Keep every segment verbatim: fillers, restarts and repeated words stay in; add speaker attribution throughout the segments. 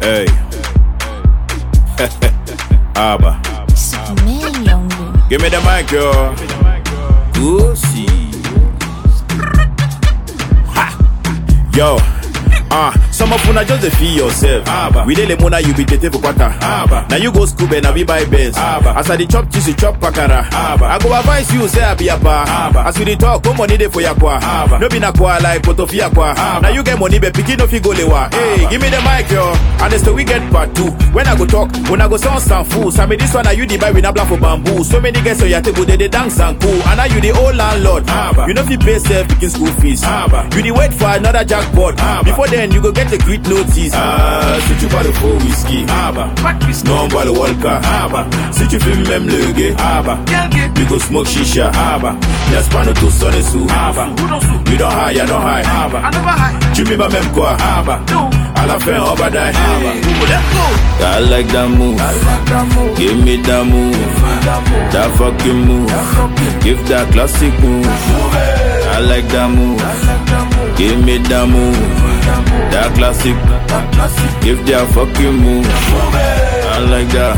Speaker 1: Hey. Abba.
Speaker 2: Superman, young.
Speaker 1: Give me the mic, yo. Goosey. Ha. Yo. Ah, uh, some of una just feel yourself. Abba. We dey mona you be dating for quarter. Abba. Now you go school and I be buy best. Abba. As I dey chop cheese, you chop pakara. Abba. I go advise you say I be a pa. Abba. As we dey talk, come money dey for ya kwa. Abba. No be na kwa like potofia kwa. Now you get money, be pikin no fi go lewa. Hey, give me the mic, yo. And it's the weekend part two. When I go talk, when I go sound some fools. I mean this one, now you dey buy with a black for bamboo. So many guys on your table, they dey dance and cool. And now you the old landlord. Abba. You know fi pay self picking school fees. Abba. You dey wait for another jackpot. Abba. Before then, you go get the great notice. Ah, si tu parles for whisky, Abba. Non bois le Walker, Abba. Si tu fumes même le gay, Abba. You go smoke shisha, Abba. Y'a pas no tout sonner sous, Abba. You don't high, you don't high, Abba. Tu m'y vas même quoi, Abba. À la fin, on va die, Abba. I like that move. Give me that move. That fucking move. Give that classic move. I like that move. Give me that move. That classic, give that fucking move. I like that.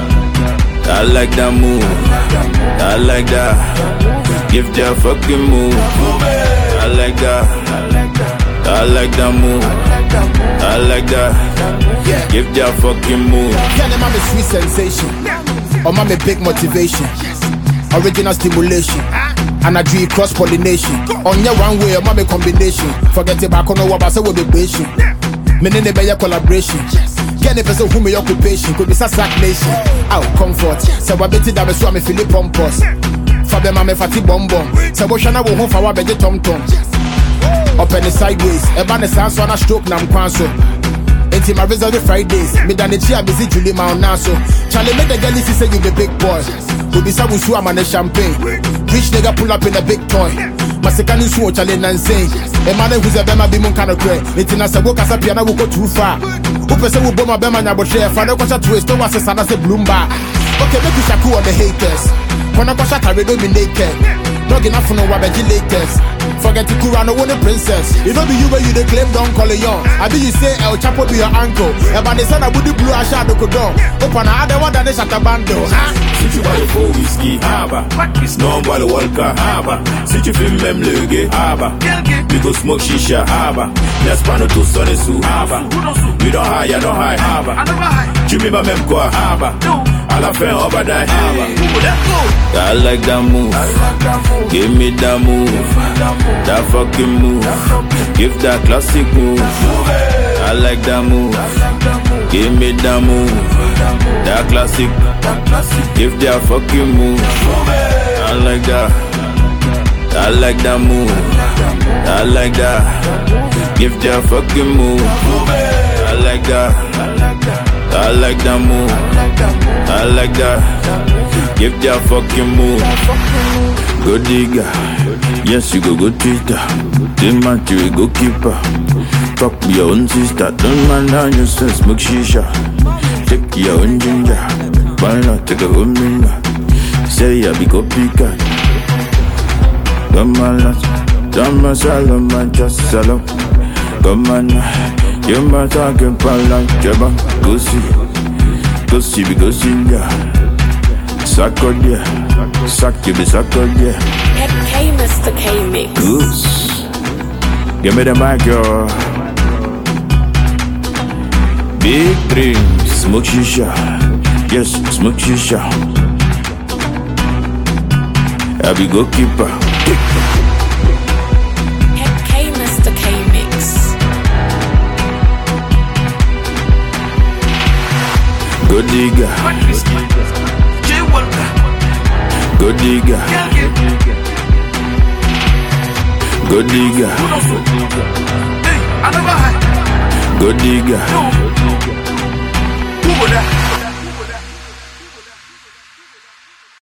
Speaker 1: I like that move. I like that. Give that fucking move. I like that. I like that move. I like that. Give that fucking move.
Speaker 3: Yeah, them have a sweet sensation. Or I'm a big motivation. Original stimulation. And I do cross pollination. On your one way, I'm a combination. Forget it back on the web, I say we'll be patient. Meaning the better collaboration. Get a person who may occupation could be stagnation. Out comfort. So I bet it that was why me feel it pompous. For them, I'm a fatty bomb bomb. So what shall I go home for our better tom tom? Up in the sideways, a banner sounds on a stroke, nam quanso. Into my result Fridays, me than the chia busy Julie Mount Naso. Charlie made the girl say you be big boy. We be sabu su am and champagne. Rich nigga pull up in a big toy. Masekani su Charlie Nansane. A man who's a bema be mon kind of cray. It's in a sabo casa piano will go too far. Who person will bomb a bema na share for the question twist to was a sana say bloomba. Okay, make you shaku on the haters. When I go shot I don't be naked. Not enough for no wabaji latest. Forget to Kurano on the princess. You know be you where you the claim don't call it young. I be you say El Chapo be your uncle. About the son I would blue I shadow could do. Open I other one than the Shatabando.
Speaker 1: Si tu bois le faux whisky, Abba. Non bois le Walker, Abba. Si tu fumes même le gay, Abba. You go smoke shisha, Abba. Y'a pas no tout sonner sous, Abba. You don't high, you don't high, Abba. Tu m'y vas même quoi, Abba. À la fin on va die, Abba. I like that move. Give me that move. That fucking move. Give that classic move. I like that move. Give me that move. That classic. Give that fucking move. I like that. I like that move. I like that. Give that fucking move. I like that. I like that move. I like that. Give that fucking move. Go digger. Yes, you go go Twitter. Then man, you go keeper. Fuck your own sister. Don't mind how you say smoke shisha. Take your own ginger. Why not take a home minga? Say I be go picker. Come on, come on, salon, man, just salon. Come on, you might talk about like Jabba. Go see, go see, go see, yeah. Suck on ya, suck you be suck on ya.
Speaker 2: Hey, Mister K Mix.
Speaker 1: Goose. Give me the mic, yo. Big dreams, smoke shisha. Yes, smoke shisha. I be goalkeeper.
Speaker 2: Hey, Mister K Mix.
Speaker 1: Go digger. Go digger. Go digger. Go digger.